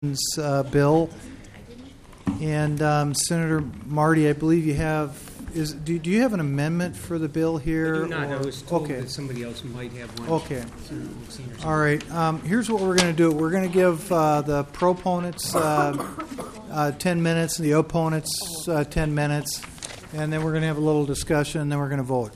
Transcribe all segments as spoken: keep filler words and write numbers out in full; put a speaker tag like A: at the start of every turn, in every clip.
A: Uh, bill. And um, Senator Marty, I believe you have, is do, do you have an amendment for the bill here?
B: I do not.
A: Or,
B: I was told
A: okay.
B: that somebody else might have one.
A: Okay. All right. Um, here's what we're going to do. We're going to give uh, the proponents uh, uh, ten minutes and the opponents uh, ten minutes, and then we're going to have a little discussion, and then we're going to vote.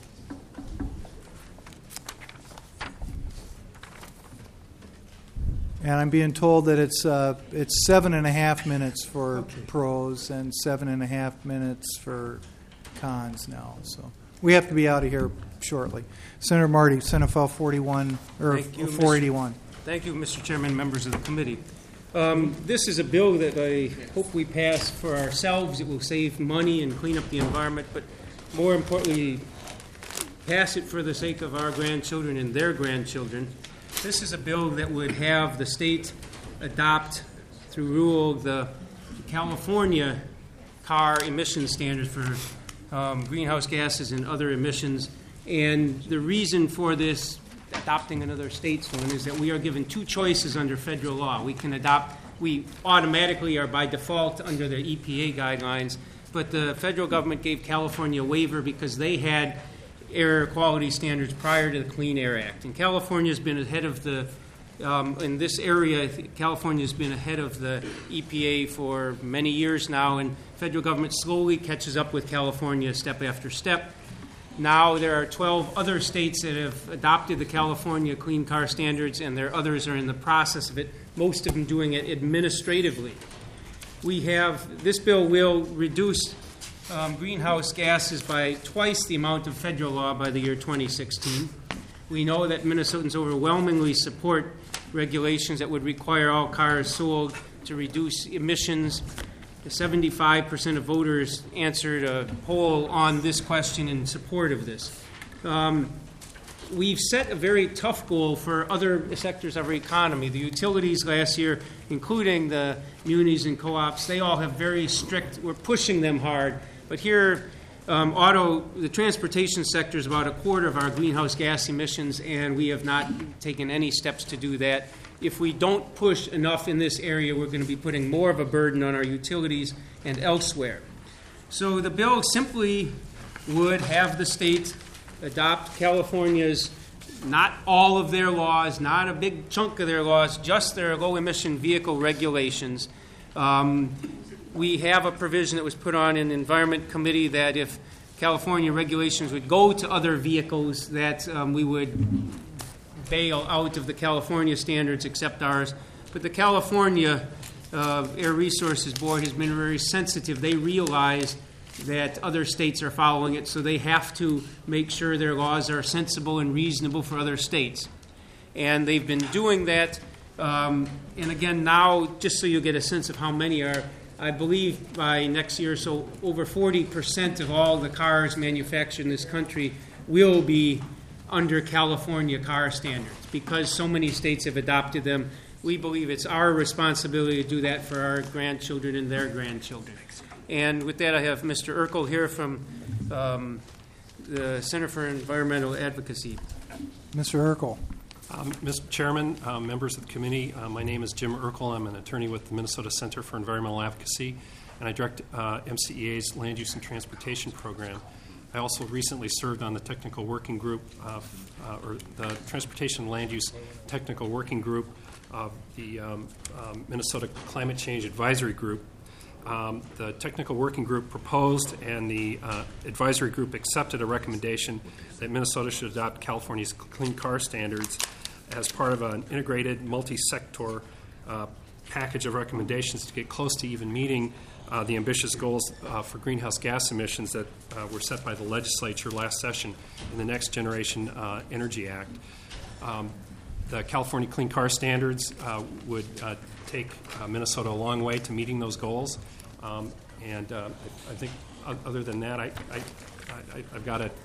A: And I'm being told that it's uh, it's seven and a half minutes for okay. pros and seven and a half minutes for cons now. So we have to be out of here shortly. Senator Marty, Senate File forty-one or
B: you,
A: four eighty-one.
B: Thank you, Mister Chairman, members of the committee. Um, this is a bill that I hope we pass for ourselves. It will save money and clean up the environment, but more importantly, pass it for the sake of our grandchildren and their grandchildren. This is a bill that would have the state adopt, through rule, the California car emission standards for um, greenhouse gases and other emissions. And the reason for this, adopting another state's one, is that we are given two choices under federal law. We can adopt, we automatically are by default under the E P A guidelines, but the federal government gave California a waiver because they had air quality standards prior to the Clean Air Act. And California has been ahead of the, um, in this area, California has been ahead of the E P A for many years now, and federal government slowly catches up with California step after step. Now there are twelve other states that have adopted the California Clean Car Standards, and there are others are in the process of it, most of them doing it administratively. We have, this bill will reduce Um, greenhouse gases by twice the amount of federal law by the year twenty sixteen. We know that Minnesotans overwhelmingly support regulations that would require all cars sold to reduce emissions. seventy-five percent of voters answered a poll on this question in support of this. Um, we've set a very tough goal for other sectors of our economy. The utilities last year, including the munis and co-ops, they all have very strict, we're pushing them hard. But here, um, auto, the transportation sector is about a quarter of our greenhouse gas emissions, and we have not taken any steps to do that. If we don't push enough in this area, we're going to be putting more of a burden on our utilities and elsewhere. So the bill simply would have the state adopt California's, not all of their laws, not a big chunk of their laws, just their low-emission vehicle regulations. Um, We have a provision that was put on in the Environment Committee that if California regulations would go to other vehicles, that um, we would bail out of the California standards except ours. But the California uh, Air Resources Board has been very sensitive. They realize that other states are following it, so they have to make sure their laws are sensible and reasonable for other states. And they've been doing that. Um, and again, now, just so you get a sense of how many are, I believe by next year or so, over forty percent of all the cars manufactured in this country will be under California car standards. Because so many states have adopted them, we believe it's our responsibility to do that for our grandchildren and their grandchildren. And with that, I have Mister Urkel here from um, the Center for Environmental Advocacy.
A: Mister Urkel.
C: Um, Mister Chairman, uh, members of the committee, uh, my name is Jim Urkel. I'm an attorney with the Minnesota Center for Environmental Advocacy, and I direct uh, M C E A's Land Use and Transportation Program. I also recently served on the technical working group, uh, uh, or the Transportation and Land Use Technical Working Group of the um, um, Minnesota Climate Change Advisory Group. Um, the technical working group proposed and the uh, advisory group accepted a recommendation that Minnesota should adopt California's Clean Car Standards as part of an integrated multi-sector uh, package of recommendations to get close to even meeting uh, the ambitious goals uh, for greenhouse gas emissions that uh, were set by the legislature last session in the Next Generation uh, Energy Act. Um, the California Clean Car Standards uh, would uh, take uh, Minnesota a long way to meeting those goals. Um, and uh, I, I think other than that, I, I, I, I've got a,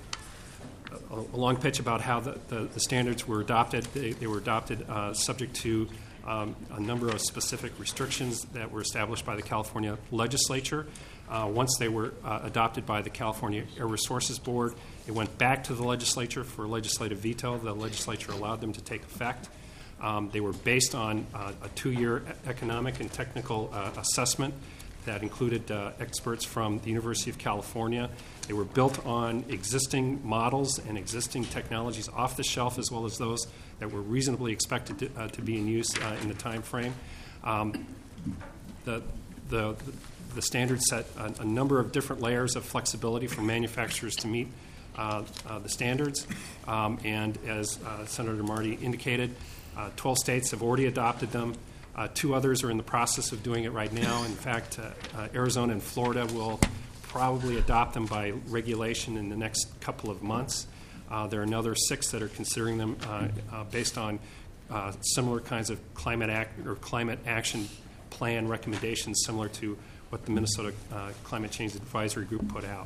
C: a, a long pitch about how the, the, the standards were adopted. They, they were adopted uh, subject to um, a number of specific restrictions that were established by the California legislature. Uh, once they were uh, adopted by the California Air Resources Board, it went back to the legislature for legislative veto. The legislature allowed them to take effect. Um, They were based on uh, a two-year e- economic and technical uh, assessment that included uh, experts from the University of California. They were built on existing models and existing technologies off the shelf, as well as those that were reasonably expected to, uh, to be in use uh, in the time frame. Um, the, the, the standards set a, a number of different layers of flexibility for manufacturers to meet uh, uh, the standards. Um, and as uh, Senator Marty indicated, uh, twelve states have already adopted them. Uh, two others are in the process of doing it right now. In fact, uh, uh, Arizona and Florida will probably adopt them by regulation in the next couple of months. Uh, there are another six that are considering them uh, uh, based on uh, similar kinds of climate act or climate action plan recommendations, similar to what the Minnesota uh, Climate Change Advisory Group put out.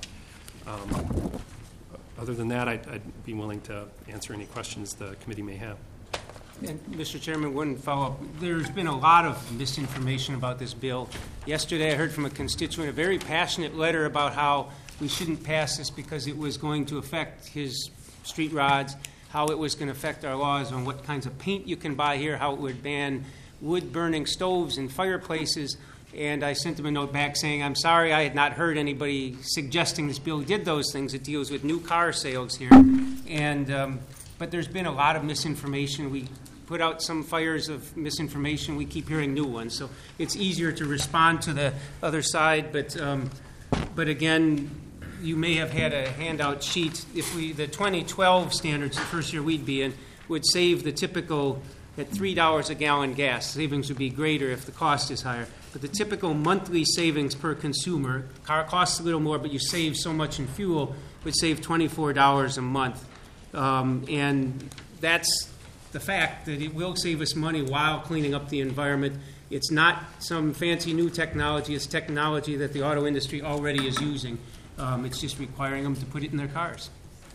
C: Um, other than that, I'd, I'd be willing to answer any questions the committee may have.
B: And, Mister Chairman, one follow-up. There's been a lot of misinformation about this bill. Yesterday I heard from a constituent a very passionate letter about how we shouldn't pass this because it was going to affect his street rods, how it was going to affect our laws on what kinds of paint you can buy here, how it would ban wood-burning stoves and fireplaces. And I sent him a note back saying, I'm sorry, I had not heard anybody suggesting this bill did those things. It deals with new car sales here. And um, but there's been a lot of misinformation. We put out some fires of misinformation. We keep hearing new ones. So it's easier to respond to the other side. But um, but again, you may have had a handout sheet. If we the twenty twelve standards, the first year we'd be in, would save the typical at three dollars a gallon gas. Savings would be greater if the cost is higher. But the typical monthly savings per consumer, car costs a little more, but you save so much in fuel, would save twenty-four dollars a month. Um, and that's the fact that it will save us money while cleaning up the environment. It's not some fancy new technology. It's technology that the auto industry already is using. Um, it's just requiring them to put it in their cars.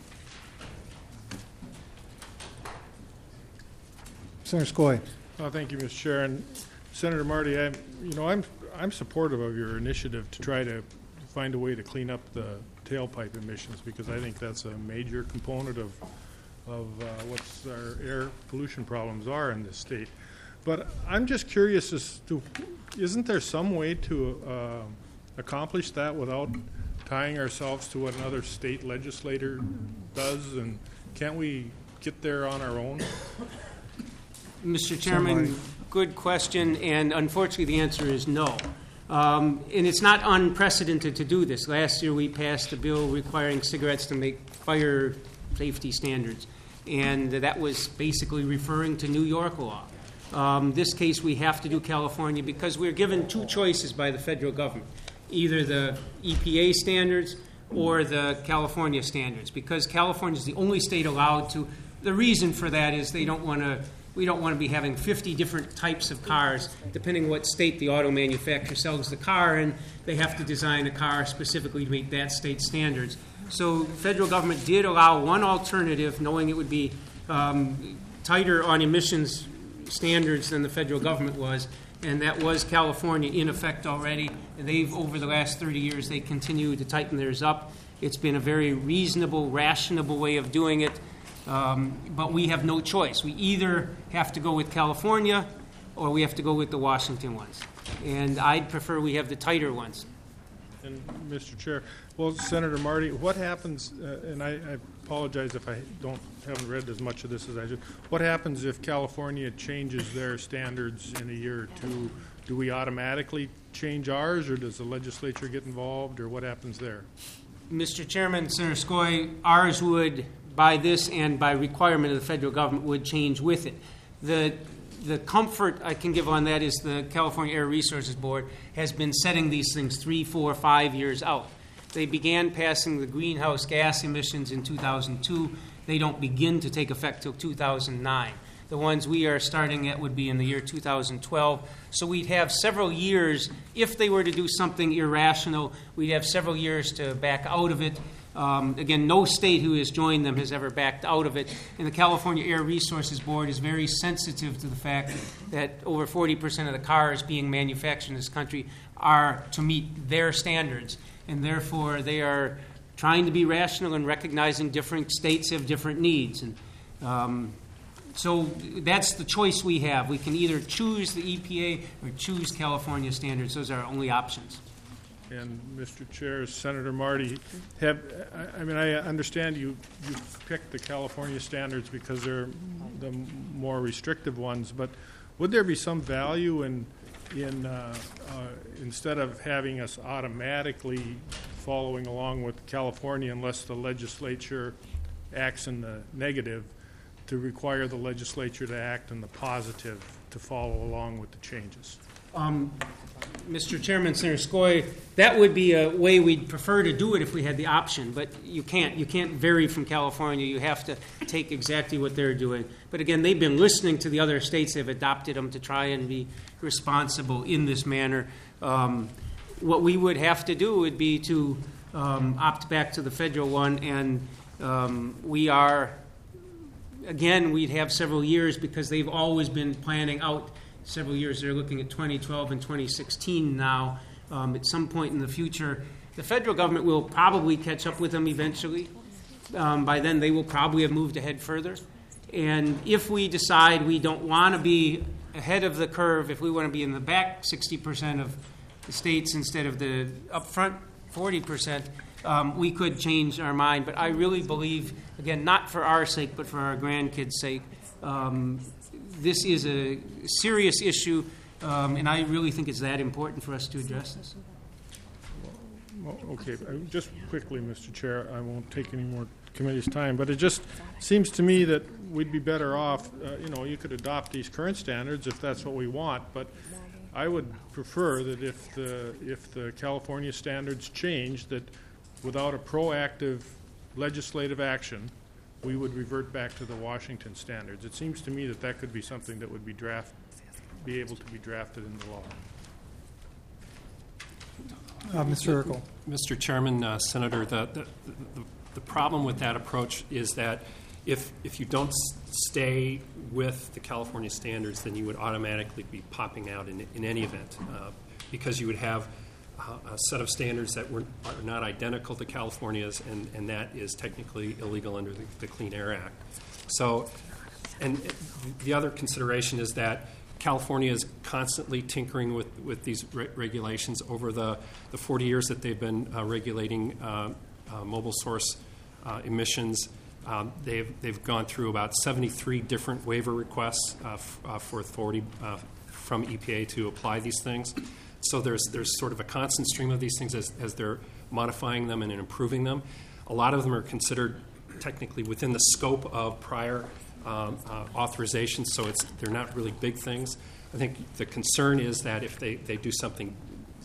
A: Senator Skoye.
D: Oh, thank you, Mister Chair. And Senator Marty, I'm, you know, I'm, I'm supportive of your initiative to try to find a way to clean up the tailpipe emissions, because I think that's a major component of, of uh, what our air pollution problems are in this state. But I'm just curious as to, isn't there some way to uh, accomplish that without tying ourselves to what another state legislator does? And can't we get there on our own?
B: Mister Chairman, good question, and unfortunately the answer is no. Um, and it's not unprecedented to do this. Last year we passed a bill requiring cigarettes to make fire safety standards, and that was basically referring to New York law. Um, this case we have to do California because we're given two choices by the federal government, either the E P A standards or the California standards, because California is the only state allowed to. The reason for that is they don't want to We don't want to be having fifty different types of cars, depending what state the auto manufacturer sells the car in. They have to design a car specifically to meet that state's standards. So the federal government did allow one alternative, knowing it would be um, tighter on emissions standards than the federal government was, and that was California in effect already. And they've, over the last thirty years, they continue to tighten theirs up. It's been a very reasonable, rationable way of doing it. Um, but we have no choice. We either have to go with California or we have to go with the Washington ones. And I'd prefer we have the tighter ones.
D: And Mister Chair, well, Senator Marty, what happens, uh, and I, I apologize if I don't haven't read as much of this as I should, what happens if California changes their standards in a year or two? Do we automatically change ours, or does the legislature get involved, or what happens there?
B: Mister Chairman, Senator Skoye, ours would, by this and by requirement of the federal government, would change with it. The the comfort I can give on that is the California Air Resources Board has been setting these things three, four, five years out. They began passing the greenhouse gas emissions in two thousand two. They don't begin to take effect till two thousand nine. The ones we are starting at would be in the year two thousand twelve. So we'd have several years, if they were to do something irrational, we'd have several years to back out of it. Um, again, no state who has joined them has ever backed out of it. And the California Air Resources Board is very sensitive to the fact that over forty percent of the cars being manufactured in this country are to meet their standards. And therefore, they are trying to be rational and recognizing different states have different needs. And um, so that's the choice we have. We can either choose the E P A or choose California standards. Those are our only options.
D: And Mister Chair, Senator Marty, have, I, I mean, I understand you, you picked the California standards because they're the more restrictive ones, but would there be some value in, in uh, uh, instead of having us automatically following along with California unless the legislature acts in the negative, to require the legislature to act in the positive to follow along with the changes?
B: Um, Mister Chairman, Senator Skoye, that would be a way we'd prefer to do it if we had the option, but you can't. You can't vary from California. You have to take exactly what they're doing. But again, they've been listening to the other states. They've adopted them to try and be responsible in this manner. Um, what we would have to do would be to um, opt back to the federal one, and um, we are, again, we'd have several years because they've always been planning out several years. They're looking at twenty twelve and twenty sixteen now. Um, at some point in the future, the federal government will probably catch up with them eventually. Um, by then, they will probably have moved ahead further. And if we decide we don't want to be ahead of the curve, if we want to be in the back sixty percent of the states instead of the upfront forty percent, um, we could change our mind. But I really believe, again, not for our sake, but for our grandkids' sake, um, this is a serious issue, um, and I really think it's that important for us to address this.
D: Well, okay, uh, just quickly, Mister Chair, I won't take any more committee's time, but it just seems to me that we'd be better off, uh, you know, you could adopt these current standards if that's what we want, but I would prefer that if the, if the California standards change, that without a proactive legislative action, we would revert back to the Washington standards. It seems to me that that could be something that would be draft, be able to be drafted into law.
A: Uh, Mister Urkel.
C: Mister Chairman, uh, Senator, the, the, the, the problem with that approach is that if, if you don't s- stay with the California standards, then you would automatically be popping out in, in any event, uh, because you would have uh, a set of standards that were, are not identical to California's, and, and that is technically illegal under the, the Clean Air Act. So, and the other consideration is that California is constantly tinkering with, with these re- regulations over the, the forty years that they've been uh, regulating uh, uh, mobile source uh, emissions. Um, they've, they've gone through about seventy-three different waiver requests uh, f- uh, for authority uh, from E P A to apply these things. So there's, there's sort of a constant stream of these things as, as they're modifying them and improving them. A lot of them are considered technically within the scope of prior Um, uh, authorizations, so it's they're not really big things. I think the concern is that if they, they do something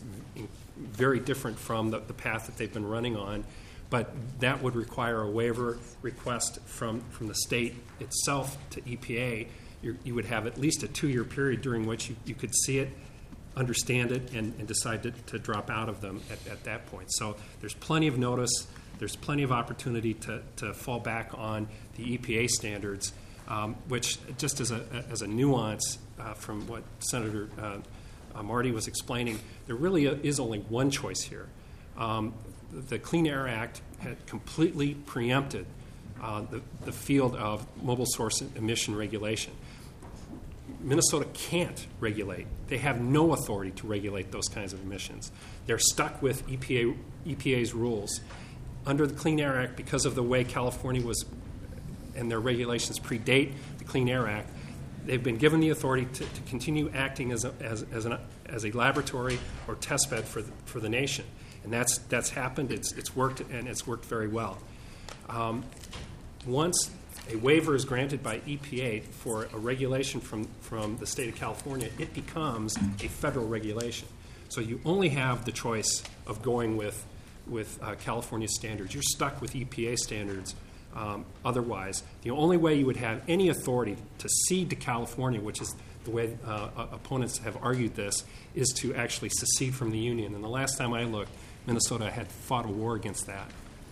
C: very different from the, the path that they've been running on, but that would require a waiver request from, from the state itself to E P A, you're, you would have at least a two-year period during which you, you could see it, understand it, and, and decide to, to drop out of them at, at that point. So there's plenty of notice, there's plenty of opportunity to, to fall back on the E P A standards. Um, which, just as a, as a nuance uh, from what Senator uh, uh, Marty was explaining, there really is only one choice here. Um, the Clean Air Act had completely preempted uh, the, the field of mobile source emission regulation. Minnesota can't regulate. They have no authority to regulate those kinds of emissions. They're stuck with E P A, E P A's rules. Under the Clean Air Act, because of the way California was and their regulations predate the Clean Air Act, they've been given the authority to, to continue acting as a, as, as, an, as a laboratory or test bed for the, for the nation. And that's, that's happened. It's, it's worked, and it's worked very well. Um, once a waiver is granted by E P A for a regulation from, from the state of California, it becomes a federal regulation. So you only have the choice of going with, with uh, California standards. You're stuck with E P A standards. Um, otherwise, the only way you would have any authority to cede to California, which is the way uh, uh, opponents have argued this, is to actually secede from the union. And the last time I looked, Minnesota had fought a war against that.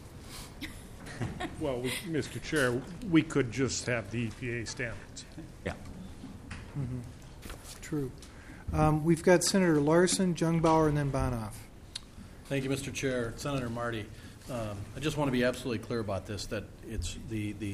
D: Well, we, Mister Chair, we could just have the E P A standards.
E: Yeah.
A: Mm-hmm. True. Um, we've got Senator Larson, Jungbauer, and then Bonoff.
E: Thank you, Mister Chair. Senator Marty, um, I just want to be absolutely clear about this, that it's the, the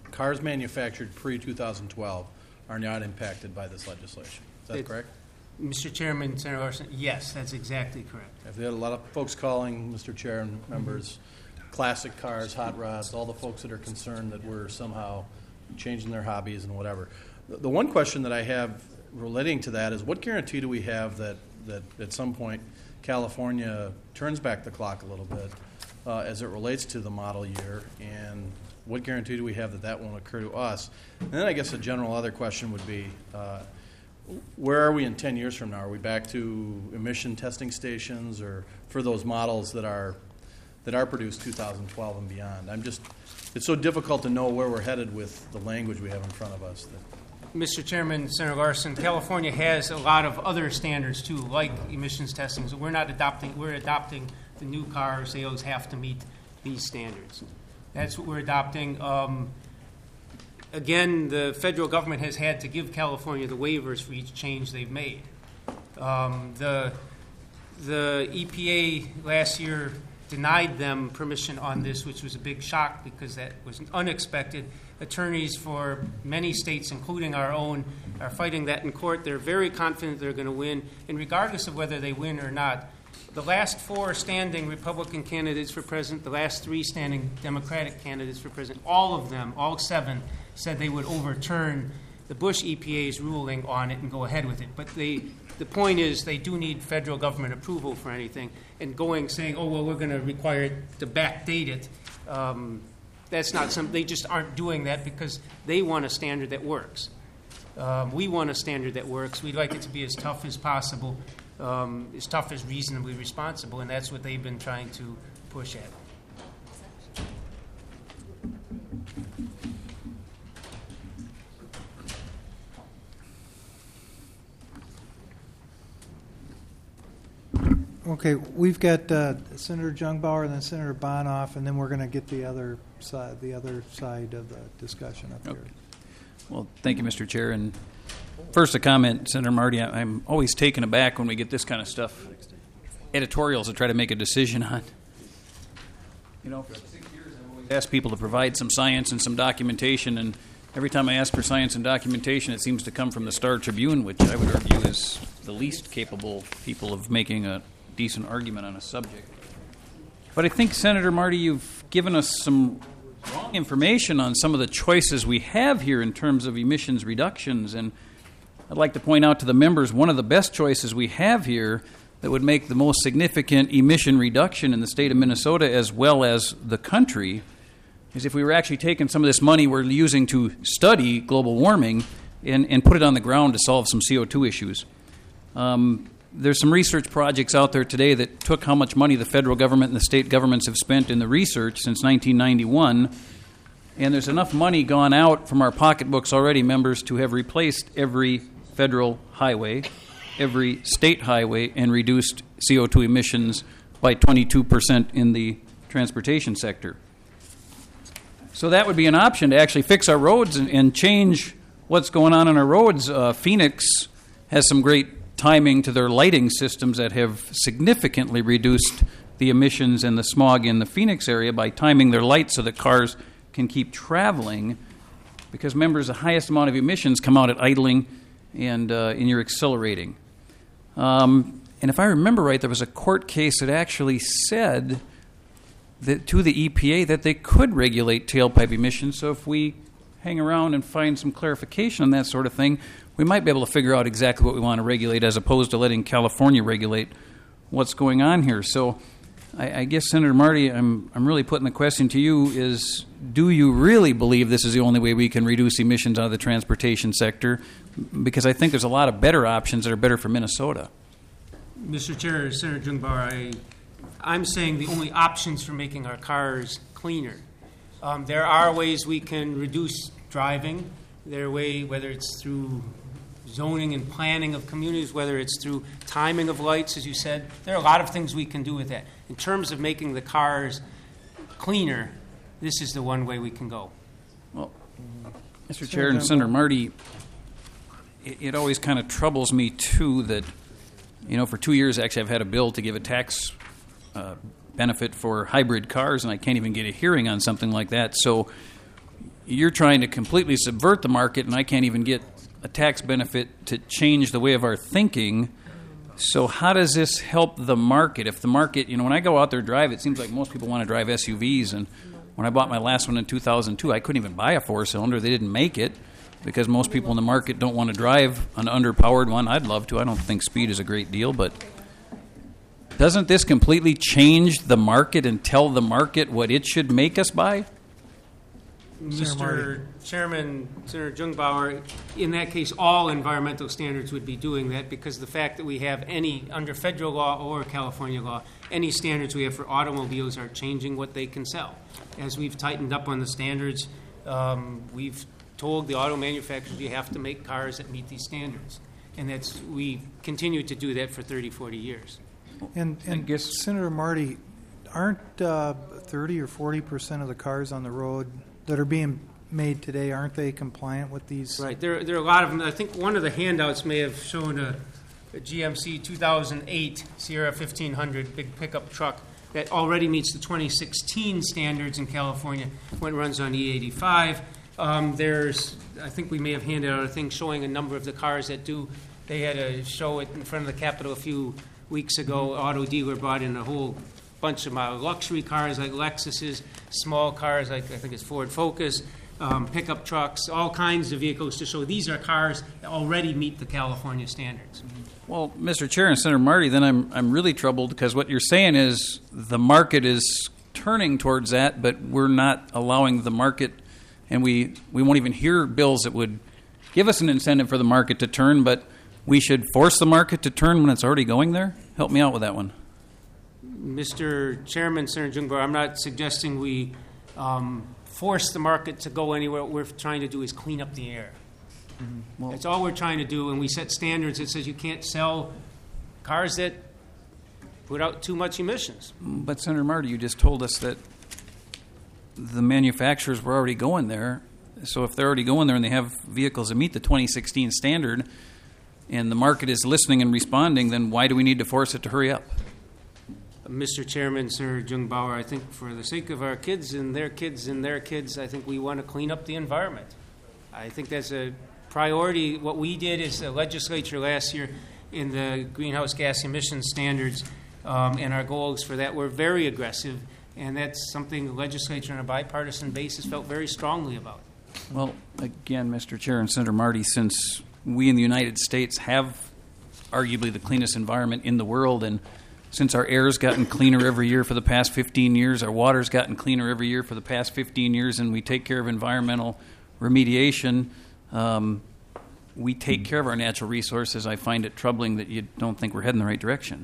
E: cars manufactured pre two thousand twelve are not impacted by this legislation. Is that
B: It-
E: correct?
B: Mister Chairman, Senator Larson, yes, that's exactly correct.
E: I've had a lot of folks calling, Mister Chair and members, classic cars, hot rods, all the folks that are concerned that we're somehow changing their hobbies and whatever. The, the one question that I have relating to that is, what guarantee do we have that, that at some point California turns back the clock a little bit uh, as it relates to the model year, and what guarantee do we have that that won't occur to us? And then I guess a general other question would be, uh, where are we in ten years from now? Are we back to emission testing stations, or for those models that are that are produced two thousand twelve and beyond? I'm just, it's so difficult to know where we're headed with the language we have in front of us.
B: Mister Chairman, Senator Larson, California has a lot of other standards too, like emissions testing. So we're not adopting, we're adopting the new cars. They always have to meet these standards. That's what we're adopting. Um, again, the federal government has had to give California the waivers for each change they've made. Um, the, the E P A last year denied them permission on this, which was a big shock because that was unexpected. Attorneys for many states, including our own, are fighting that in court. They're very confident they're going to win, and regardless of whether they win or not, the last four standing Republican candidates for president, the last three standing Democratic candidates for president, all of them, all seven, said they would overturn the Bush E P A's ruling on it and go ahead with it. But they, the point is they do need federal government approval for anything. And going, saying, oh, well, we're going to require it to backdate it, um, that's not something, they just aren't doing that because they want a standard that works. Um, we want a standard that works. We'd like it to be as tough as possible, um, as tough as reasonably responsible, and that's what they've been trying to push at.
A: Okay, we've got uh, Senator Jungbauer and then Senator Bonoff, and then we're going to get the other side, the other side of the discussion up here.
F: Okay. Well, thank you, Mister Chair. And first, a comment, Senator Marty. I- I'm always taken aback when we get this kind of stuff, editorials to try to make a decision on. You know, for six years I've always asked people to provide some science and some documentation, and every time I ask for science and documentation, it seems to come from the Star Tribune, which I would argue is the least capable people of making a decent argument on a subject. But I think, Senator Marty, you've given us some wrong information on some of the choices we have here in terms of emissions reductions. And I'd like to point out to the members one of the best choices we have here that would make the most significant emission reduction in the state of Minnesota as well as the country is if we were actually taking some of this money we're using to study global warming and, and put it on the ground to solve some C O two issues. Um, There's some research projects out there today that took how much money the federal government and the state governments have spent in the research since nineteen ninety-one, and there's enough money gone out from our pocketbooks already, members, to have replaced every federal highway, every state highway, and reduced C O two emissions by twenty-two percent in the transportation sector. So that would be an option to actually fix our roads and, and change what's going on on our roads. Uh, Phoenix has some great timing to their lighting systems that have significantly reduced the emissions and the smog in the Phoenix area by timing their lights so that cars can keep traveling, because, members, the highest amount of emissions come out at idling and uh, in your accelerating. Um, and if I remember right, there was a court case that actually said that to the E P A that they could regulate tailpipe emissions. So if we hang around and find some clarification on that sort of thing, we might be able to figure out exactly what we want to regulate as opposed to letting California regulate what's going on here. So I, I guess, Senator Marty, I'm, I'm really putting the question to you is, do you really believe this is the only way we can reduce emissions out of the transportation sector? Because I think there's a lot of better options that are better for Minnesota.
B: Mister Chair, Senator Jungbauer, I, I'm saying the only options for making our cars cleaner. Um, there are ways we can reduce driving. There are ways, whether it's through zoning and planning of communities, whether it's through timing of lights, as you said. There are a lot of things we can do with that. In terms of making the cars cleaner, this is the one way we can go.
F: Well, Mister Chair and Senator Marty, it, it always kind of troubles me, too, that, you know, for two years, actually, I've had a bill to give a tax uh, benefit for hybrid cars, and I can't even get a hearing on something like that. So you're trying to completely subvert the market, and I can't even get a tax benefit to change the way of our thinking. So how does this help the market? If the market, you know, when I go out there and drive, it seems like most people want to drive S U Vs. And when I bought my last one in two thousand two, I couldn't even buy a four-cylinder. They didn't make it because most people in the market don't want to drive an underpowered one. I'd love to. I don't think speed is a great deal. But doesn't this completely change the market and tell the market what it should make us buy?
B: Mister Chairman, Senator Jungbauer, in that case, all environmental standards would be doing that, because the fact that we have any, under federal law or California law, any standards we have for automobiles are changing what they can sell. As we've tightened up on the standards, um, we've told the auto manufacturers you have to make cars that meet these standards. And that's, we continue to do that for thirty, forty years.
A: And, and
F: guess-
A: Senator Marty, aren't uh, thirty or forty percent of the cars on the road that are being made today, aren't they compliant with these?
B: Right. There, there are a lot of them. I think one of the handouts may have shown a, a G M C two thousand eight Sierra fifteen hundred big pickup truck that already meets the twenty sixteen standards in California when it runs on E eighty-five. Um, there's, I think we may have handed out a thing showing a number of the cars that do. They had a show it in front of the Capitol a few weeks ago. Auto dealer brought in a whole bunch of uh, luxury cars like Lexuses, small cars like I think it's Ford Focus, um, pickup trucks, all kinds of vehicles to show these are cars that already meet the California standards.
F: Well, Mister Chair and Senator Marty, then I'm I'm really troubled, because what you're saying is the market is turning towards that, but we're not allowing the market, and we, we won't even hear bills that would give us an incentive for the market to turn, but we should force the market to turn when it's already going there? Help me out with that one.
B: Mister Chairman, Senator Jungbauer, I'm not suggesting we um, force the market to go anywhere. What we're trying to do is clean up the air.
F: Mm-hmm. Well,
B: That's all we're trying to do, and we set standards that says you can't sell cars that put out too much emissions.
F: but Senator Marty, you just told us that the manufacturers were already going there. So if they're already going there and they have vehicles that meet the twenty sixteen standard, and the market is listening and responding, then why do we need to force it to hurry up?
B: Mister Chairman, Senator Jungbauer, I think for the sake of our kids and their kids and their kids, I think we want to clean up the environment. I think that's a priority. What we did as a legislature last year in the greenhouse gas emission standards um, and our goals for that were very aggressive, and that's something the legislature on a bipartisan basis felt very strongly about.
F: Well, again, Mister Chair and Senator Marty, since we in the United States have arguably the cleanest environment in the world, and since our air's gotten cleaner every year for the past fifteen years, our water's gotten cleaner every year for the past fifteen years, and we take care of environmental remediation, um, we take care of our natural resources, I find it troubling that you don't think we're heading the right direction.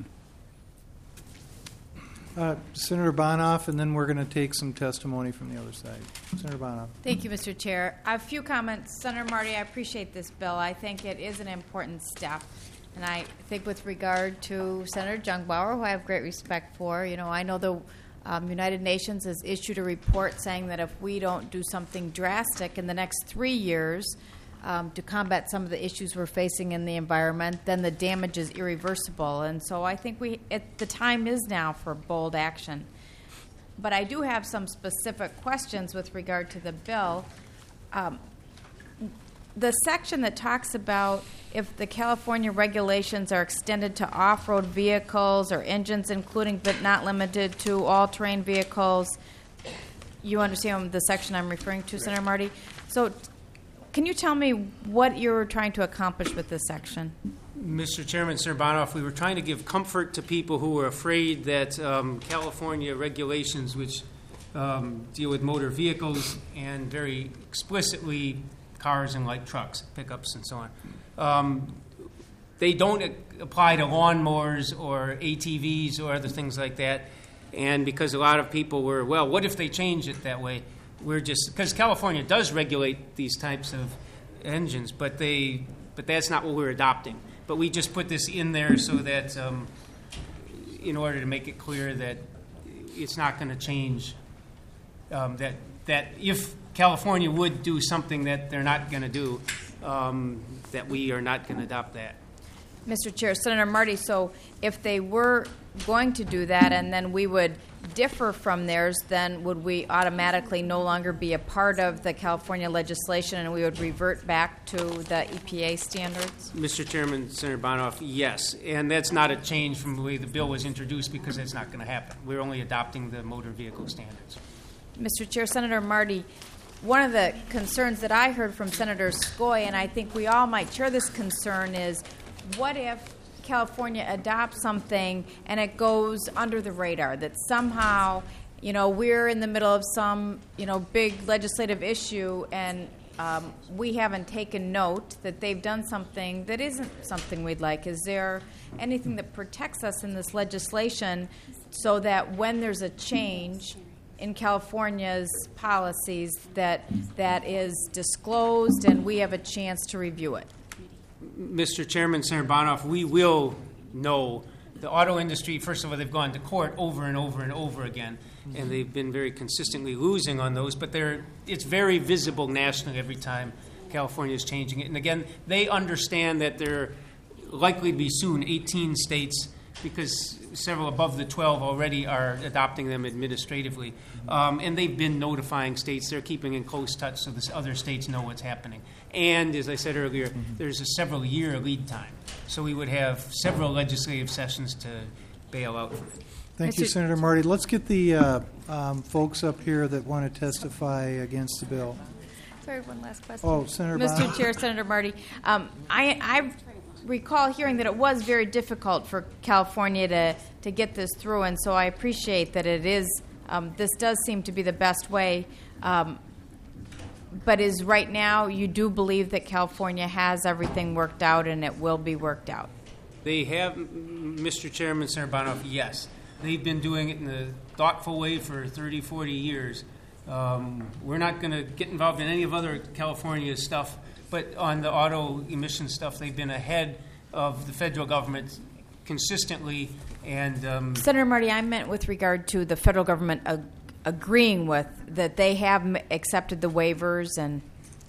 A: Uh, Senator Bonoff, and then we're going to take some testimony from the other side. Senator Bonoff.
G: Thank you, Mister Chair. I have a few comments. Senator Marty, I appreciate this bill. I think it is an important step. And I think with regard to Senator Jungbauer, who I have great respect for, you know, I know the um, United Nations has issued a report saying that if we don't do something drastic in the next three years um, to combat some of the issues we're facing in the environment, then the damage is irreversible. And so I think we, it, the time is now for bold action. But I do have some specific questions with regard to the bill. Um, The section that talks about if the California regulations are extended to off-road vehicles or engines, including but not limited to all-terrain vehicles, you understand the section I'm referring to, Senator Marty? So can you tell me what you're trying to accomplish with this section?
B: Mister Chairman, Senator Bonoff, we were trying to give comfort to people who were afraid that um, California regulations, which um, deal with motor vehicles and very explicitly cars and light trucks, pickups and so on, um, they don't a- apply to lawnmowers or A T Vs or other things like that. And because a lot of people were, well, what if they change it that way? We're just, because California does regulate these types of engines, but they, but that's not what we're adopting. But we just put this in there so that, um, in order to make it clear that it's not going to change, um, that that if California would do something that they're not going to do, um, that we are not going to adopt that.
G: Mister Chair, Senator Marty, so if they were going to do that and then we would differ from theirs, then would we automatically no longer be a part of the California legislation and we would revert back to the E P A standards?
B: Mister Chairman, Senator Bonoff, yes. And that's not a change from the way the bill was introduced because that's not going to happen. We're only adopting the motor vehicle standards.
G: Mister Chair, Senator Marty, one of the concerns that I heard from Senator Skoye, and I think we all might share this concern, is what if California adopts something and it goes under the radar, that somehow, you know, we're in the middle of some, you know, big legislative issue and um, we haven't taken note that they've done something that isn't something we'd like. Is there anything that protects us in this legislation so that when there's a change in California's policies that that is disclosed and we have a chance to review it?
B: Mister Chairman, Senator Bonoff, we will know. The auto industry, first of all, they've gone to court over and over and over again, and they've been very consistently losing on those, but they're, it's very visible nationally every time California is changing it. And again, they understand that there are likely to be soon eighteen states, because several above the twelve already are adopting them administratively. Um, and they've been notifying states. They're keeping in close touch so the other states know what's happening. And as I said earlier, mm-hmm. there's a several-year lead time. So we would have several legislative sessions to bail out.
A: Thank
G: Mister
A: you, Senator Marty. Let's get the uh, um, folks up here that want to testify against the bill.
G: Sorry, one last question.
A: Oh, Senator
G: Mister
A: Bonoff.
G: Chair, Senator Marty, um, I, I recall hearing that it was very difficult for California to, to get this through, and so I appreciate that it is, um, this does seem to be the best way. Um, but is right now, you do believe that California has everything worked out and it will be worked out?
B: They have, Mister Chairman, Senator Bonoff, yes. They've been doing it in a thoughtful way for thirty, forty years. Um, we're not going to get involved in any of other California stuff, but on the auto emission stuff, they've been ahead of the federal government consistently. And um,
G: Senator Marty, I meant with regard to the federal government ag- agreeing with that they have m- accepted the waivers and.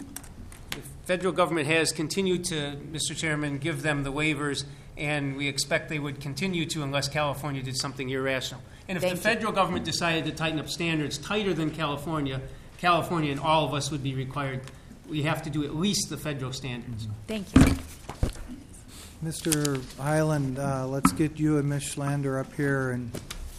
B: The federal government has continued to, Mister Chairman, give them the waivers, and we expect they would continue to unless California did something irrational. And if
G: Thank
B: the federal
G: you.
B: government decided to tighten up standards tighter than California, California and all of us would be required. We have to do at least the federal standards.
G: Thank you.
A: Mister Highland, uh, let's get you and Miz Schlander up here. And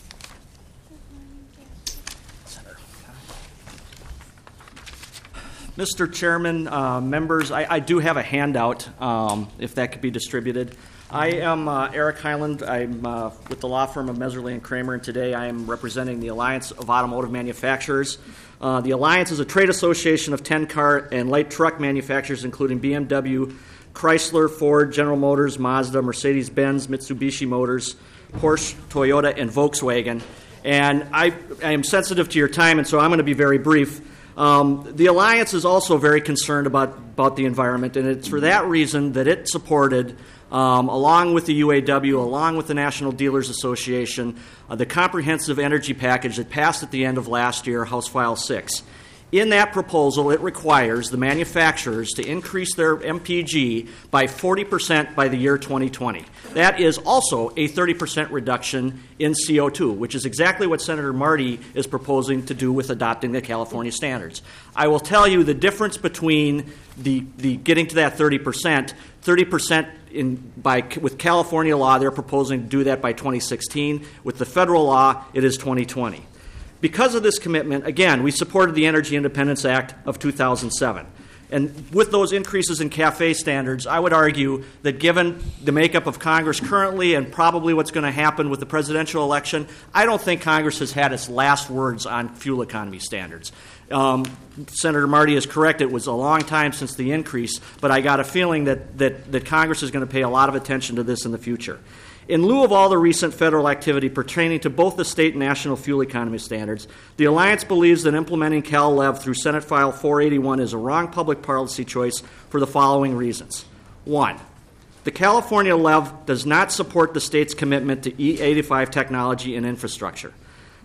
H: Mister Chairman, uh, members, I, I do have a handout, um, if that could be distributed. I am uh, Eric Highland. I'm uh, with the law firm of Meserly and Kramer, and today I am representing the Alliance of Automotive Manufacturers. Uh, the Alliance is a trade association of ten car and light truck manufacturers, including B M W, Chrysler, Ford, General Motors, Mazda, Mercedes-Benz, Mitsubishi Motors, Porsche, Toyota, and Volkswagen. And I, I am sensitive to your time, and so I'm going to be very brief. Um, the Alliance is also very concerned about, about the environment, and it's for that reason that it supported, um, along with the U A W, along with the National Dealers Association, uh, the comprehensive energy package that passed at the end of last year, House File six. In that proposal, it requires the manufacturers to increase their M P G by forty percent by the year twenty twenty. That is also a thirty percent reduction in C O two, which is exactly what Senator Marty is proposing to do with adopting the California standards. I will tell you the difference between the, the getting to that thirty percent, thirty percent in by with California law, they're proposing to do that by twenty sixteen. With the federal law, it is twenty twenty. Because of this commitment, again, we supported the Energy Independence Act of two thousand seven. And with those increases in CAFE standards, I would argue that given the makeup of Congress currently and probably what's going to happen with the presidential election, I don't think Congress has had its last words on fuel economy standards. Um, Senator Marty is correct. It was a long time since the increase, but I got a feeling that, that, that Congress is going to pay a lot of attention to this in the future. In lieu of all the recent federal activity pertaining to both the state and national fuel economy standards, the Alliance believes that implementing Cal-Lev through Senate File four eighty-one is a wrong public policy choice for the following reasons. One, the California Lev does not support the state's commitment to E eighty-five technology and infrastructure.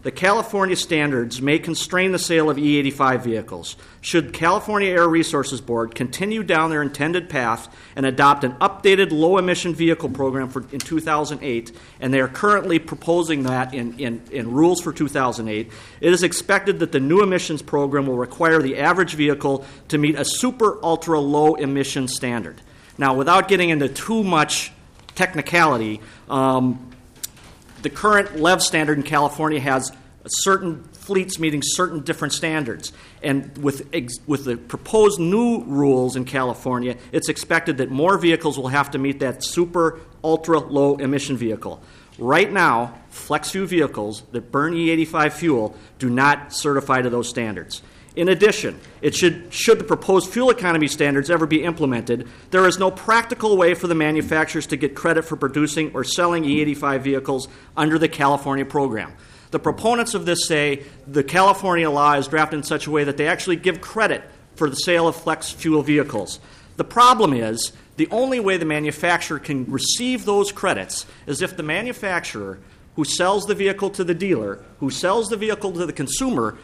H: The California standards may constrain the sale of E eighty-five vehicles. Should California Air Resources Board continue down their intended path and adopt an updated low-emission vehicle program for, in two thousand eight, and they are currently proposing that in, in, in rules for two thousand eight, it is expected that the new emissions program will require the average vehicle to meet a super ultra low emission standard. Now, without getting into too much technicality, um, the current LEV standard in California has certain fleets meeting certain different standards. And with, ex- with the proposed new rules in California, it's expected that more vehicles will have to meet that super ultra low emission vehicle. Right now, flex fuel vehicles that burn E eighty-five fuel do not certify to those standards. In addition, it should, should the proposed fuel economy standards ever be implemented, there is no practical way for the manufacturers to get credit for producing or selling E eighty-five vehicles under the California program. The proponents of this say the California law is drafted in such a way that they actually give credit for the sale of flex fuel vehicles. The problem is the only way the manufacturer can receive those credits is if the manufacturer who sells the vehicle to the dealer, who sells the vehicle to the consumer,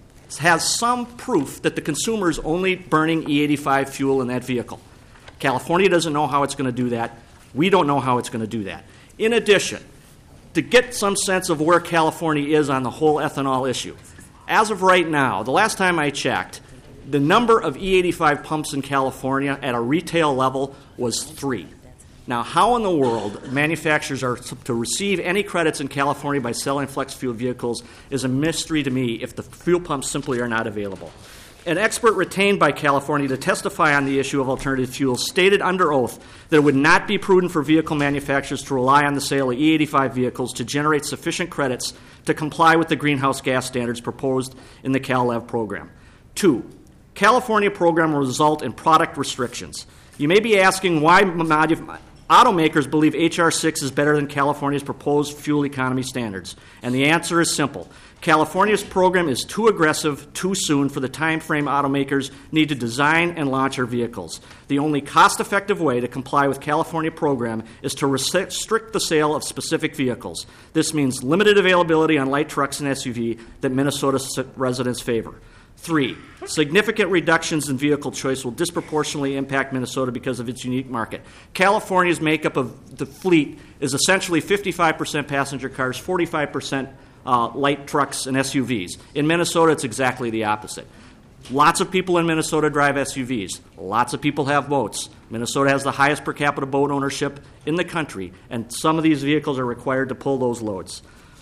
H: has some proof that the consumer is only burning E eighty-five fuel in that vehicle. California doesn't know how it's going to do that. We don't know how it's going to do that. In addition, to get some sense of where California is on the whole ethanol issue, as of right now, the last time I checked, the number of E eighty-five pumps in California at a retail level was three. Now, how in the world manufacturers are to receive any credits in California by selling flex fuel vehicles is a mystery to me if the fuel pumps simply are not available. An expert retained by California to testify on the issue of alternative fuels stated under oath that it would not be prudent for vehicle manufacturers to rely on the sale of E eighty-five vehicles to generate sufficient credits to comply with the greenhouse gas standards proposed in the CalLEV program. Two, California program will result in product restrictions. You may be asking why modif- automakers believe H R six is better than California's proposed fuel economy standards. And the answer is simple. California's program is too aggressive too soon for the time frame automakers need to design and launch their vehicles. The only cost-effective way to comply with California program is to restrict the sale of specific vehicles. This means limited availability on light trucks and S U V that Minnesota residents favor. Three, significant reductions in vehicle choice will disproportionately impact Minnesota because of its unique market. California's makeup of the fleet is essentially fifty-five percent passenger cars, forty-five percent uh, light trucks and S U Vs. In Minnesota, it's exactly the opposite. Lots of people in Minnesota drive S U Vs. Lots of people have boats. Minnesota has the highest per capita boat ownership in the country, and some of these vehicles are required to pull those loads.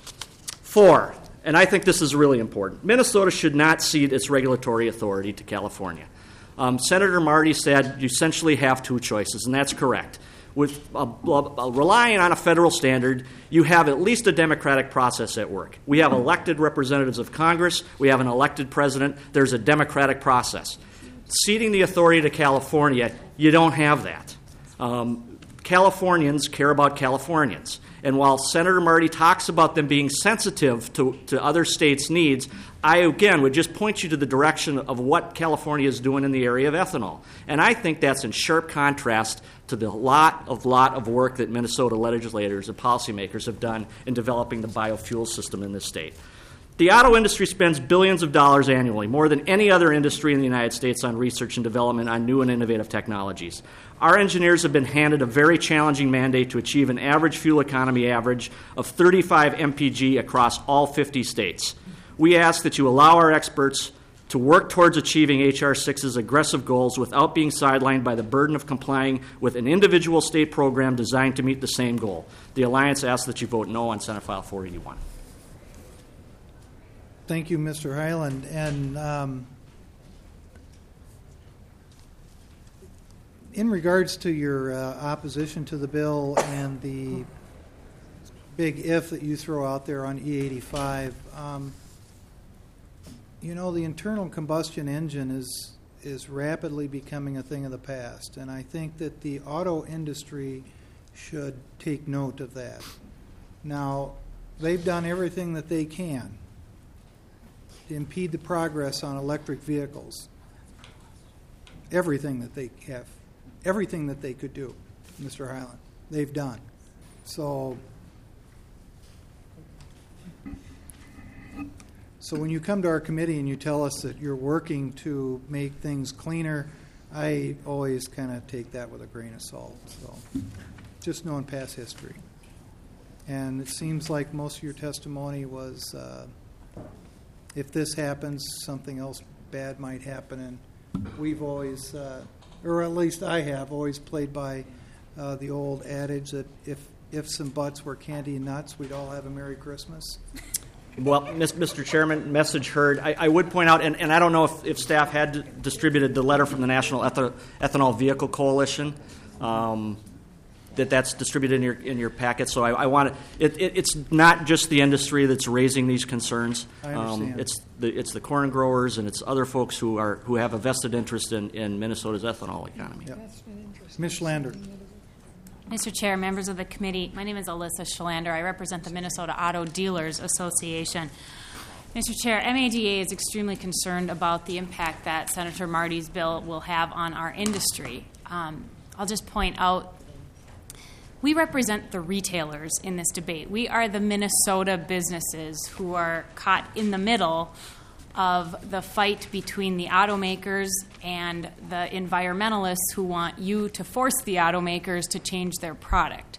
H: Four, and I think this is really important, Minnesota should not cede its regulatory authority to California. Um, Senator Marty said you essentially have two choices, and that's correct. With uh, uh, relying on a federal standard, you have at least a democratic process at work. We have elected representatives of Congress. We have an elected president. There's a democratic process. Ceding the authority to California, you don't have that. Um, Californians care about Californians. And while Senator Marty talks about them being sensitive to, to other states' needs, I, again, would just point you to the direction of what California is doing in the area of ethanol. And I think that's in sharp contrast to the lot of lot of work that Minnesota legislators and policymakers have done in developing the biofuel system in this state. The auto industry spends billions of dollars annually, more than any other industry in the United States, on research and development on new and innovative technologies. Our engineers have been handed a very challenging mandate to achieve an average fuel economy average of thirty-five M P G across all fifty states. We ask that you allow our experts to work towards achieving H R six's aggressive goals without being sidelined by the burden of complying with an individual state program designed to meet the same goal. The Alliance asks that you vote no on Senate File four eighty-one.
A: Thank you, Mister Hyland. And um, in regards to your uh, opposition to the bill and the big if that you throw out there on E eighty-five, um, you know, the internal combustion engine is is rapidly becoming a thing of the past, and I think that the auto industry should take note of that. Now, they've done everything that they can to impede the progress on electric vehicles. Everything that they have, everything that they could do, Mister Hyland, they've done. So So when you come to our committee and you tell us that you're working to make things cleaner, I always kind of take that with a grain of salt. So just knowing past history. And it seems like most of your testimony was, uh, if this happens, something else bad might happen. And we've always, uh, or at least I have, always played by uh, the old adage that if ifs and buts were candy and nuts, we'd all have a Merry Christmas.
H: Well, Mister Chairman, message heard. I, I would point out, and, and I don't know if, if staff had distributed the letter from the National Eth- Ethanol Vehicle Coalition, um, that that's distributed in your in your packet. So I, I want to. It, it, it's not just the industry that's raising these concerns.
A: I understand.
H: Um, it's the it's the corn growers and it's other folks who are who have a vested interest in, in Minnesota's ethanol economy.
A: Yep. Miz Schlander.
I: Mister Chair, members of the committee, my name is Alyssa Schlander. I represent the Minnesota Auto Dealers Association. Mister Chair, M A D A is extremely concerned about the impact that Senator Marty's bill will have on our industry. Um, I'll just point out, we represent the retailers in this debate. We are the Minnesota businesses who are caught in the middle of the fight between the automakers and the environmentalists who want you to force the automakers to change their product.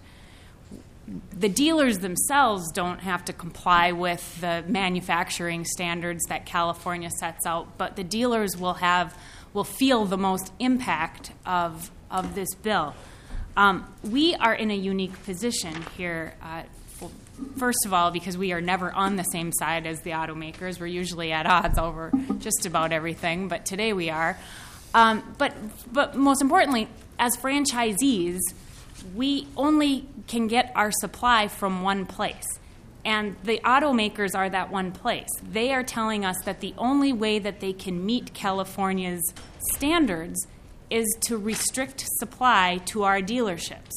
I: The dealers themselves don't have to comply with the manufacturing standards that California sets out, but the dealers will have will feel the most impact of of this bill. Um, we are in a unique position here. Uh, First of all, because we are never on the same side as the automakers. We're usually at odds over just about everything, but today we are. Um, but, but most importantly, as franchisees, we only can get our supply from one place. And the automakers are that one place. They are telling us that the only way that they can meet California's standards is to restrict supply to our dealerships.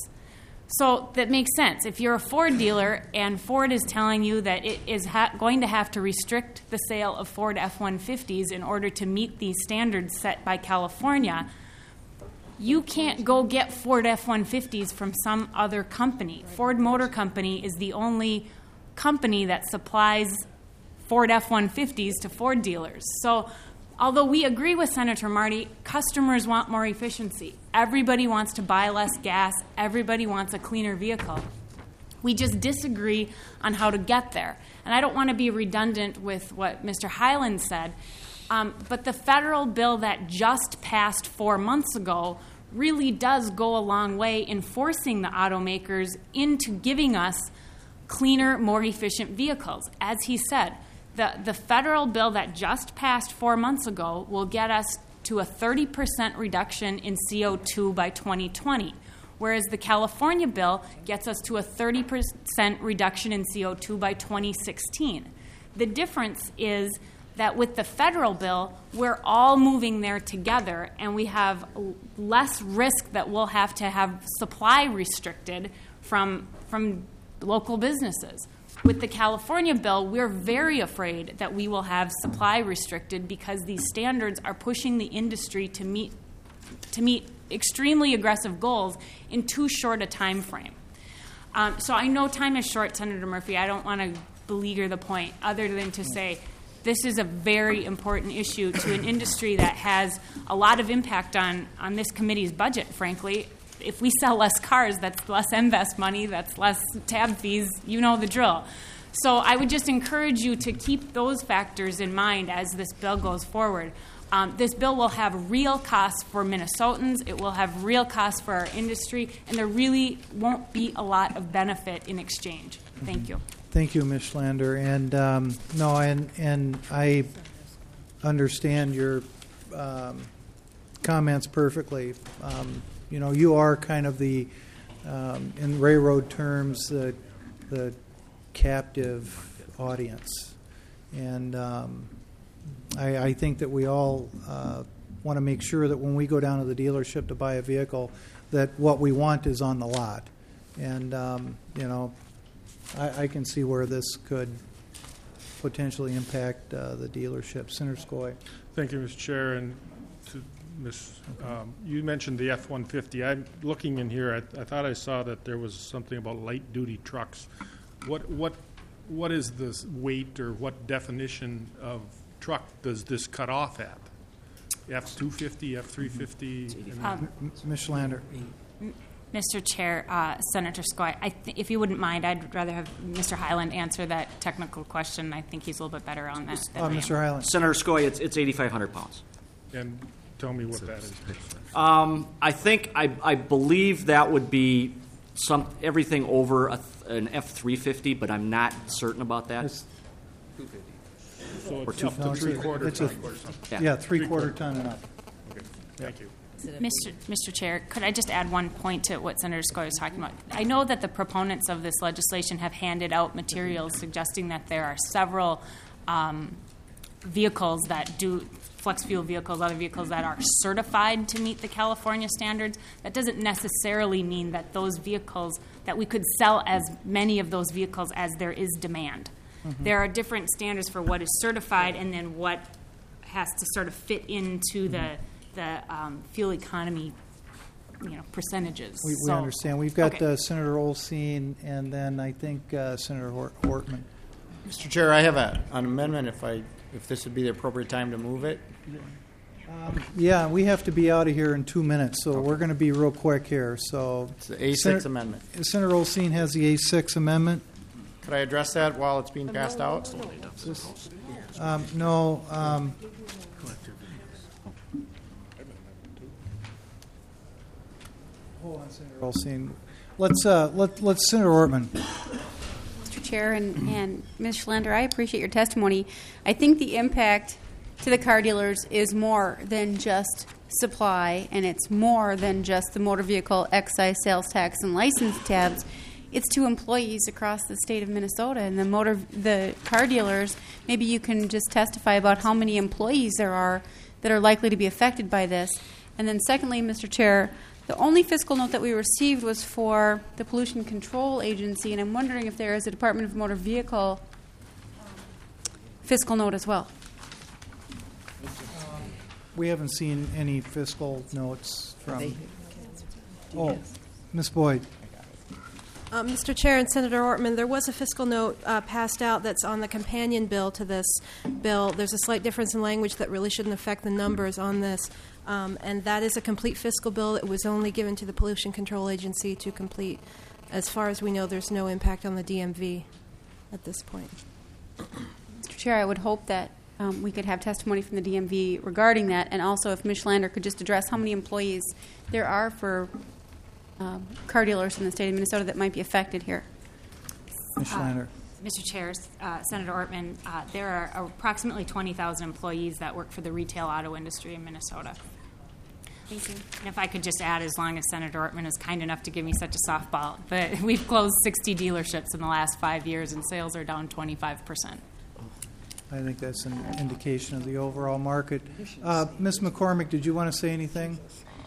I: So that makes sense. If you're a Ford dealer and Ford is telling you that it is ha- going to have to restrict the sale of Ford F one fifties in order to meet these standards set by California, you can't go get Ford F one fifties from some other company. Ford Motor Company is the only company that supplies Ford F one fifties to Ford dealers. So although we agree with Senator Marty, customers want more efficiency. Everybody wants to buy less gas. Everybody wants a cleaner vehicle. We just disagree on how to get there. And I don't want to be redundant with what Mister Hyland said, um, but the federal bill that just passed four months ago really does go a long way in forcing the automakers into giving us cleaner, more efficient vehicles. As he said, The, the federal bill that just passed four months ago will get us to a thirty percent reduction in C O two by twenty twenty, whereas the California bill gets us to a thirty percent reduction in C O two by twenty sixteen. The difference is that with the federal bill, we're all moving there together, and we have less risk that we'll have to have supply restricted from, from local businesses. With the California bill, we're very afraid that we will have supply restricted because these standards are pushing the industry to meet to meet extremely aggressive goals in too short a time frame. Um, so I know time is short, Senator Murphy. I don't want to beleaguer the point other than to say this is a very important issue to an industry that has a lot of impact on, on this committee's budget, frankly. If we sell less cars, that's less M V E S money, that's less tab fees, you know the drill. So I would just encourage you to keep those factors in mind as this bill goes forward. Um, this bill will have real costs for Minnesotans, it will have real costs for our industry, and there really won't be a lot of benefit in exchange. Thank you.
A: Thank you, Miz Schlander. And um, no, and and I understand your um, comments perfectly. Um, You know, you are kind of the, um, in railroad terms, the, the captive audience. And um, I, I think that we all uh, want to make sure that when we go down to the dealership to buy a vehicle, that what we want is on the lot. And, um, you know, I, I can see where this could potentially impact uh, the dealership. Senator Skoye.
D: Thank you, Mister Chair. And to Miz Um, you mentioned the F one fifty. I'm looking in here. I, I thought I saw that there was something about light-duty trucks. What what what is this weight or what definition of truck does this cut off at? F two fifty, F three fifty?
I: Um,
A: Miz Schlander.
I: Mister Chair, uh, Senator Skoye, I th- if you wouldn't mind, I'd rather have Mister Highland answer that technical question. I think he's a little bit better on that than
A: Uh,
I: I am.
A: Mister Highland.
H: Senator Skoye, it's, it's eighty-five hundred pounds.
D: And tell me what that is.
H: Um, I think, I, I believe that would be some, everything over a, th- an F three fifty, but I'm not certain about that.
A: It's-
D: So
H: Or
D: it's
H: two-
D: up
A: no,
D: to
A: it's a-
D: three-quarter
A: it's a-
D: ton.
H: Yeah.
A: Yeah, three-quarter ton and up.
D: Okay, thank you.
I: Mister Mister Chair, could I just add one point to what Senator Skoye was talking about? I know that the proponents of this legislation have handed out materials suggesting that there are several um, vehicles that do, flex fuel vehicles, other vehicles that are certified to meet the California standards. That doesn't necessarily mean that those vehicles, that we could sell as many of those vehicles as there is demand. Mm-hmm. There are different standards for what is certified and then what has to sort of fit into the the um, fuel economy, you know, percentages.
A: We, we
I: So-
A: understand. We've got
I: Okay.
A: uh, Senator Olsteen and then I think uh, Senator Hort- Hortman.
J: Mister Chair, I have a, an amendment if I, if this would be the appropriate time to move it.
A: Yeah, we have to be out of here in two minutes, so we're going to be real quick here. So
J: It's the A six
A: Senator-
J: amendment.
A: Senator Olsteen has the A six amendment.
J: Could I address that while it's being passed out?
A: Um, no. Um, hold on, Senator Olsteen. Let's uh, let let's Senator Ortman.
K: Mister Chair and, and Miz Schlander, I appreciate your testimony. I think the impact to the car dealers is more than just supply, and it's more than just the motor vehicle excise sales tax and license tabs. It's to employees across the state of Minnesota and the motor, the car dealers. Maybe you can just testify about how many employees there are that are likely to be affected by this. And then secondly, Mister Chair, the only fiscal note that we received was for the Pollution Control Agency, and I'm wondering if there is a Department of Motor Vehicle fiscal note as well.
A: We haven't seen any fiscal notes from. Oh, Miz Boyd.
L: Uh, Mister Chair and Senator Ortman, there was a fiscal note uh, passed out that's on the companion bill to this bill. There's a slight difference in language that really shouldn't affect the numbers on this, um, and that is a complete fiscal bill that was only given to the Pollution Control Agency to complete. As far as we know, there's no impact on the D M V at this point.
K: Mister Chair, I would hope that um, we could have testimony from the D M V regarding that, and also if Miz Schlander could just address how many employees there are for um, car dealers in the state of Minnesota that might be affected here.
A: Miz Schlander.
I: Mister Chair, uh, Senator Ortman, uh, there are approximately twenty thousand employees that work for the retail auto industry in Minnesota. Thank you. And if I could just add, as long as Senator Ortman is kind enough to give me such a softball, but we've closed sixty dealerships in the last five years, and sales are down twenty-five percent.
A: I think that's an indication of the overall market. Uh, Miz McCormick, did you want to say anything?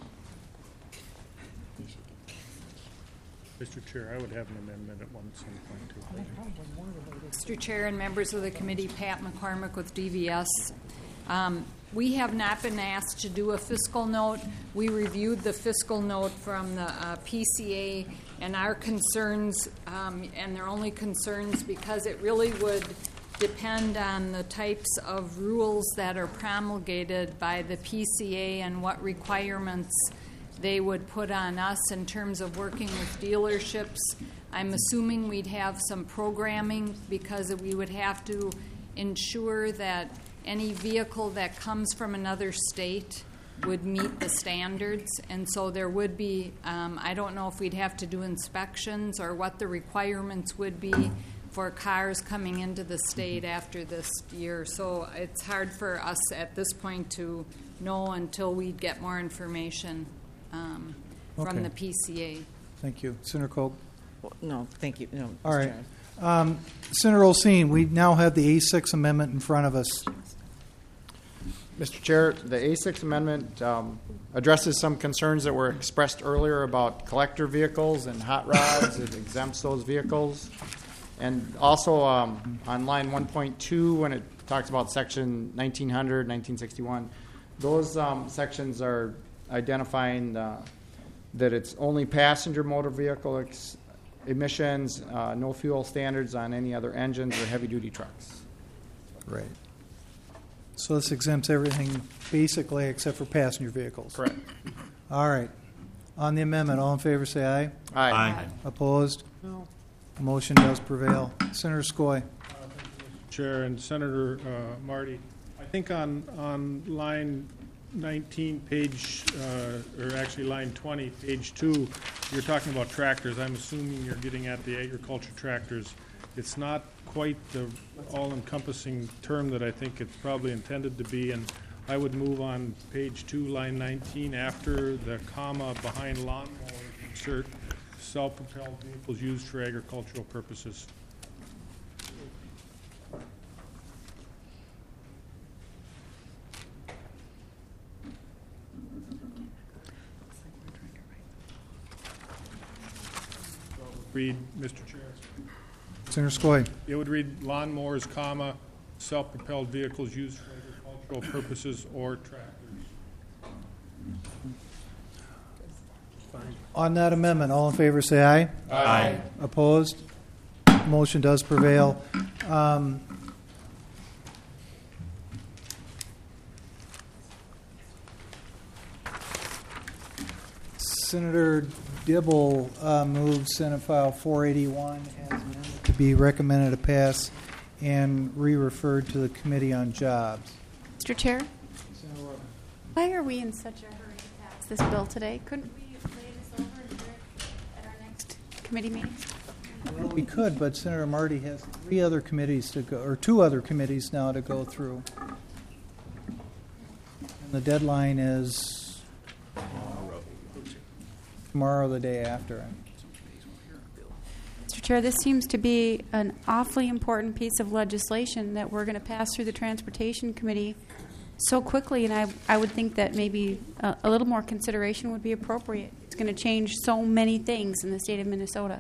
D: Mister Chair, I would have an amendment at one some point too.
M: Mister Chair and members of the committee, Pat McCormick with D V S. Um, we have not been asked to do a fiscal note. We reviewed the fiscal note from the uh, P C A, and our concerns, um, and they're only concerns because it really would depend on the types of rules that are promulgated by the P C A and what requirements they would put on us in terms of working with dealerships. I'm assuming we'd have some programming because we would have to ensure that any vehicle that comes from another state would meet the standards. And so there would be, um, I don't know if we'd have to do inspections or what the requirements would be for cars coming into the state after this year. So it's hard for us at this point to know until we get more information um,
A: Okay.
M: from the P C A.
A: Thank you. Senator Koch.
N: No, thank you. No,
A: All
N: Mister
A: right.
N: Chairman.
A: Um, Senator Olsteen, we now have the A six amendment in front of us.
J: Mister Chair, the A six amendment um, addresses some concerns that were expressed earlier about collector vehicles and hot rods. It exempts those vehicles. And also um, on line one point two, when it talks about section nineteen hundred, nineteen sixty-one, those um, sections are identifying uh, that it's only passenger motor vehicle ex- emissions, uh, no fuel standards on any other engines or heavy-duty trucks.
A: Right. So this exempts everything basically except for passenger vehicles.
J: Correct.
A: All right. On the amendment, all in favor say aye.
J: Aye.
N: Aye.
A: Opposed? No. Motion does prevail. Senator Skoye.
D: Chair and Senator uh, Marty, I think on, on line nineteen, page, uh, or actually line twenty, page two, you're talking about tractors. I'm assuming you're getting at the agriculture tractors. It's not quite the all-encompassing term that I think it's probably intended to be, and I would move on page two, line nineteen, after the comma behind lawnmowers, insert self-propelled vehicles used for agricultural purposes. Read, Mister Chair.
A: Senator Skoye.
D: It would read lawnmowers, comma, self-propelled vehicles used for agricultural purposes or tractors.
A: On that amendment, all in favor say aye.
N: Aye.
A: Opposed? Motion does prevail. Um, Senator Dibble uh, moves Senate File four eighty-one as amended to be recommended to pass and re-referred to the Committee on Jobs.
K: Mister Chair, why are we in such a hurry to pass this bill today? Couldn't we lay this over and do it at our next committee meeting?
A: Well, we could, but Senator Marty has three other committees to go, or two other committees now to go through. And the deadline is tomorrow or the day after.
K: Mister Chair, this seems to be an awfully important piece of legislation that we're going to pass through the Transportation Committee so quickly, and I, I would think that maybe a, a little more consideration would be appropriate. It's going to change so many things in the state of Minnesota.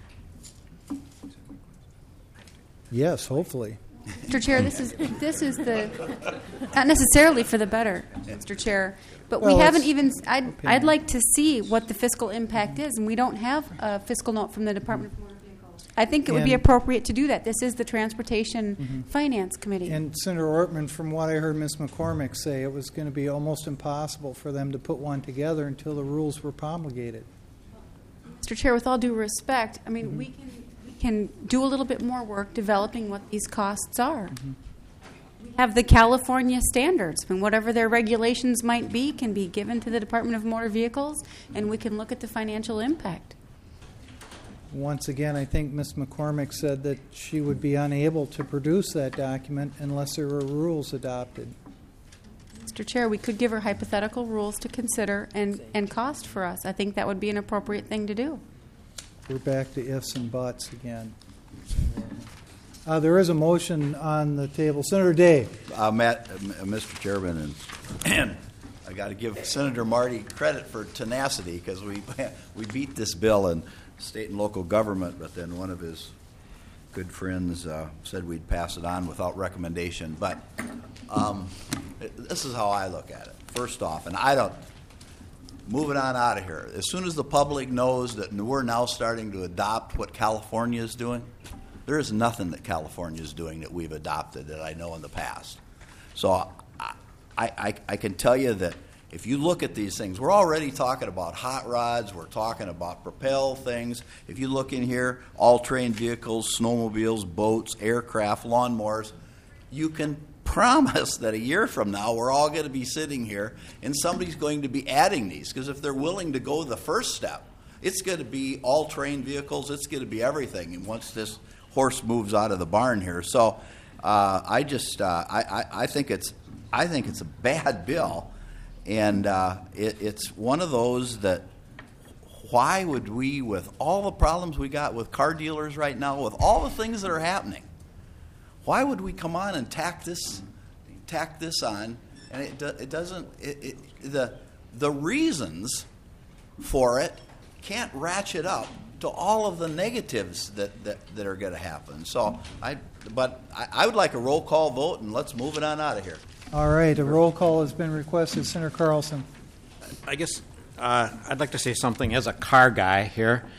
A: Yes, hopefully.
K: Mister Chair, this is this is the not necessarily for the better, Mister Chair, but
A: Well,
K: we haven't
A: it's
K: even. I'd
A: opinion.
K: I'd like to see what the fiscal impact is, and we don't have a fiscal note from the Department of Motor Vehicles. I think it would be
A: And-
K: appropriate to do that. This is the Transportation
A: Mhm.
K: Finance Committee.
A: And Senator Ortman, from what I heard Miz McCormick say, it was going to be almost impossible for them to put one together until the rules were promulgated.
K: Mister Chair, with all due respect, I mean we can we can do a little bit more work developing what these costs are. We have the California standards, and whatever their regulations might be can be given to the Department of Motor Vehicles, and we can look at the financial impact.
A: Once again, I think Miz McCormick said that she would be unable to produce that document unless there were rules adopted.
K: Mister Chair, we could give her hypothetical rules to consider and, and cost for us. I think that would be an appropriate thing to do.
A: We're back to ifs and buts again. Uh, there is a motion on the table. Senator Day.
O: Uh, Matt, uh, Mister Chairman, and, and I got to give Senator Marty credit for tenacity because we we beat this bill in state and local government, but then one of his good friends uh, said we'd pass it on without recommendation. But um, this is how I look at it. First off, and I don't, moving on out of here, as soon as the public knows that we're now starting to adopt what California is doing, there is nothing that California is doing that we've adopted that I know in the past. So I, I, I can tell you that if you look at these things, we're already talking about hot rods, we're talking about propel things. If you look in here, all-terrain vehicles, snowmobiles, boats, aircraft, lawnmowers, you can promise that a year from now we're all going to be sitting here and somebody's going to be adding these, because if they're willing to go the first step, it's going to be all-terrain vehicles, it's going to be everything, and once this horse moves out of the barn here. So uh, I just uh, I, I, I think it's I think it's a bad bill. And uh, it, it's one of those that why would we, with all the problems we got with car dealers right now, with all the things that are happening, why would we come on and tack this tack this on? And it, do, it doesn't, it, it, the, the reasons for it can't ratchet up to all of the negatives that, that, that are going to happen. So, I, but I, I would like a roll call vote, and let's move it on out of here.
A: All right, a roll call has been requested. Senator Carlson.
P: I guess uh, I'd like to say something as a car guy here.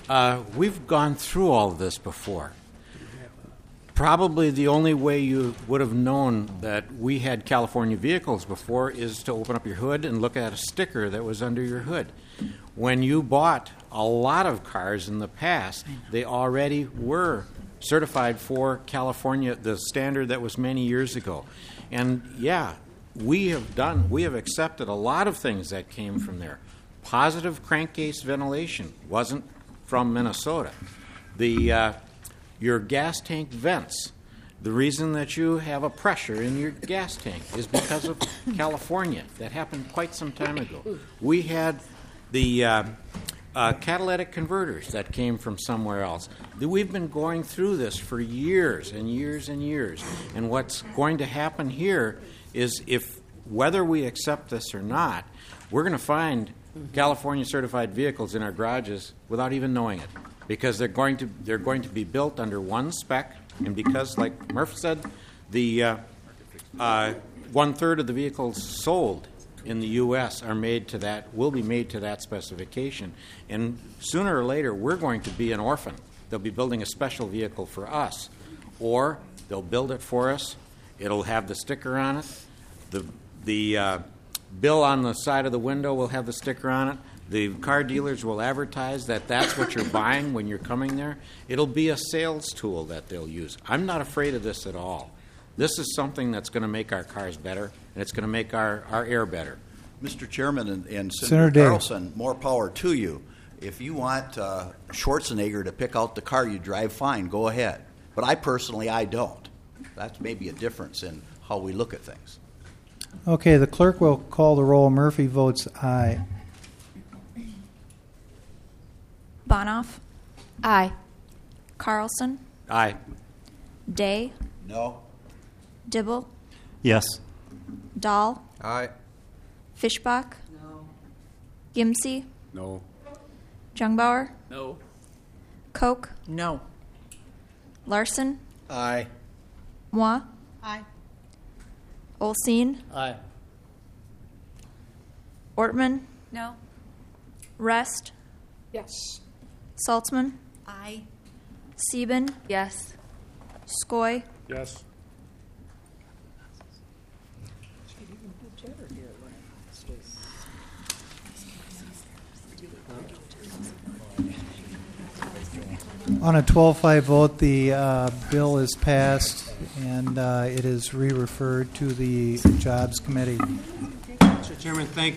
P: Uh, we've gone through all of this before. Probably the only way you would have known that we had California vehicles before is to open up your hood and look at a sticker that was under your hood. When you bought a lot of cars in the past, they already were certified for California, the standard that was many years ago. And yeah, we have done, we have accepted a lot of things that came from there. Positive crankcase ventilation wasn't from Minnesota. The uh, your gas tank vents, the reason that you have a pressure in your gas tank is because of California. That happened quite some time ago. We had the uh, uh, catalytic converters that came from somewhere else. We've been going through this for years and years and years. And what's going to happen here is, if whether we accept this or not, we're going to find California certified vehicles in our garages without even knowing it, because they're going to they're going to be built under one spec, and because, like Murph said, the uh, uh, one third of the vehicles sold in the U S are made to that will be made to that specification, and sooner or later we're going to be an orphan. They'll be building a special vehicle for us, or they'll build it for us. It'll have the sticker on it. The the uh, bill on the side of the window will have the sticker on it. The car dealers will advertise that that's what you're buying when you're coming there. It'll be a sales tool that they'll use. I'm not afraid of this at all. This is something that's going to make our cars better, and it's going to make our, our air better.
O: Mister Chairman and, and Senator,
A: Senator Day.
O: Carlson, more power to you. If you want uh, Schwarzenegger to pick out the car you drive, fine, go ahead. But I personally, I don't. That's maybe a difference in how we look at things.
A: Okay, the clerk will call the roll. Murphy votes aye.
Q: Bonoff?
K: Aye.
Q: Carlson?
P: Aye.
Q: Day?
O: No.
Q: Dibble?
R: Yes.
Q: Dahl?
R: Aye.
Q: Fishbach?
R: No.
Q: Gimsey?
R: No.
Q: Jungbauer?
R: No.
Q: Koch?
N: No.
Q: Larson?
E: Aye.
Q: Moi?
N: Aye.
Q: Olseen?
E: Aye.
Q: Ortman?
K: No.
Q: Rest?
M: Yes.
Q: Saltzman?
K: Aye.
Q: Sieben?
K: Yes.
D: Yes.
Q: Skoy?
A: On a twelve five vote, the uh, bill is passed, and uh, it is re-referred to the Jobs Committee.
B: Mister Chairman, thank